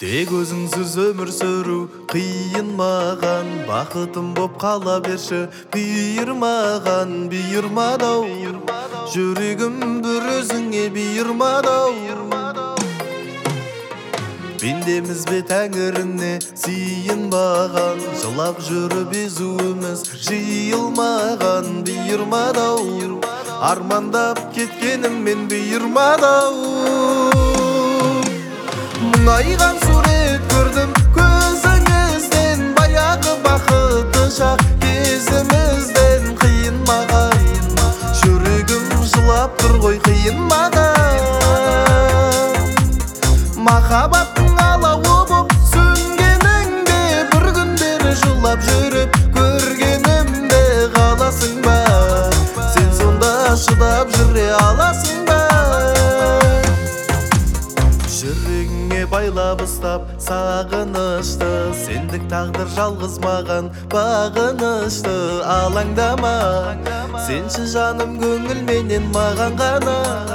өзіңсіз өмір сүру қиын маған, бақытым боп қала берші бұйырмаған. Бұйырмады-ау, жүрегім бір өзіңе бұйырмады-ау. Пендеміз бе тәңіріне сиынбаған, жылап жүріп езуіміз жиылмаған. Бұйырмады-ау, армандап кеткеніммен бұйырмады-ау. Мұңайған сурет көрдім көзіңізден, баяғы бақытты шақ кезімізден. Қиын маған, жүрегім жылап тұр ғой, қиын маған. Махаббаттың алауы боп сөнгеніңде, бір күндері жылап жүріп көргенімде қаласың ба? Сен сонда шыдап жүре аласың ба? Жүрегіңе байлап ұстап сағынышты, сендік тағдыр жалғыз маған бағынышты. Алаңдама, сенші жаным көңілменен маған ғана.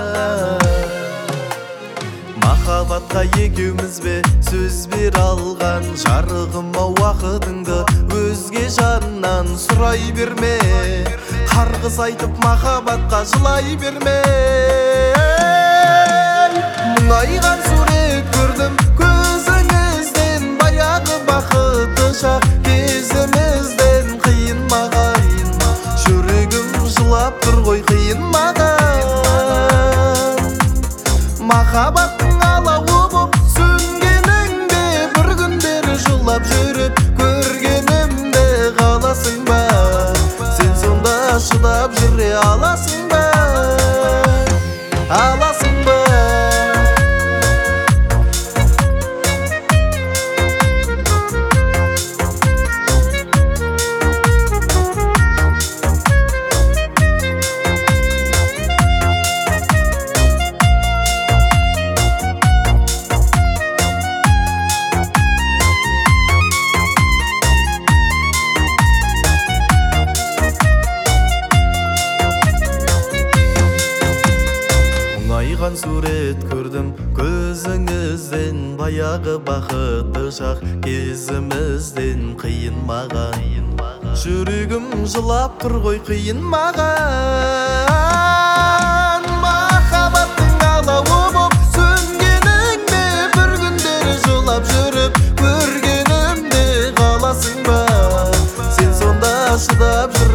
Махаббатқа екеуміз бе сөз бер алған, жарығым-ау уақытыңды өзге жаннан сұрай берме. Қарғыс айтып махаббатқа жылай берме. Мұңайған сурет көрдім көзіңізден, баяғы бақытты шақ кезімізден. Қиын маған, жүрегім жылап тұр ғой, қиын маған. Махаббаттың алауы боп сөнгеніңде, бір күндері жылап жүріп көргенімде қаласың ба? Сен сонда шыдап жүре аласың ба? Аласың ба? Мұңайған сурет көрдім көзіңізден, баяғы бақытты шақ кезімізден. Қиын маған, жүрегім жылап тұр ғой, қиын маған. Махаббаттың алауы боп сөнгеніңде, бір күндері жылап жүріп көргенімде қаласың ба? Сен сонда шыдап жүр